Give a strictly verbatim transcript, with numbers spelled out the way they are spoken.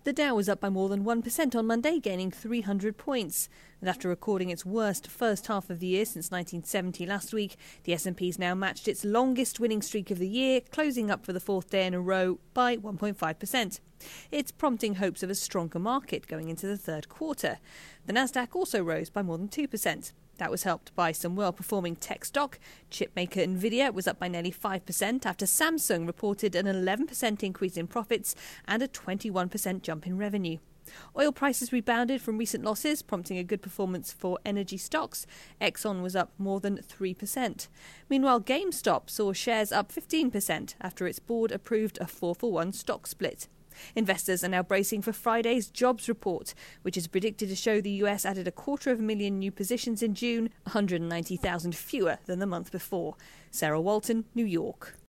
The Dow was up by more than one percent on Monday, gaining three hundred points. And after recording its worst first half of the year since nineteen seventy last week, the S and P's now matched its longest winning streak of the year, closing up for the fourth day in a row by one point five percent. It's prompting hopes of a stronger market going into the third quarter. The Nasdaq also rose by more than two percent. That was helped by some well-performing tech stock. Chipmaker Nvidia was up by nearly five percent after Samsung reported an eleven percent increase in profits and a twenty-one percent jump in revenue. Oil prices rebounded from recent losses, prompting a good performance for energy stocks. Exxon was up more than three percent. Meanwhile, GameStop saw shares up fifteen percent after its board approved a four for one stock split. Investors are now bracing for Friday's jobs report, which is predicted to show the U S added a quarter of a million new positions in June, one hundred ninety thousand fewer than the month before. Sarah Walton, New York.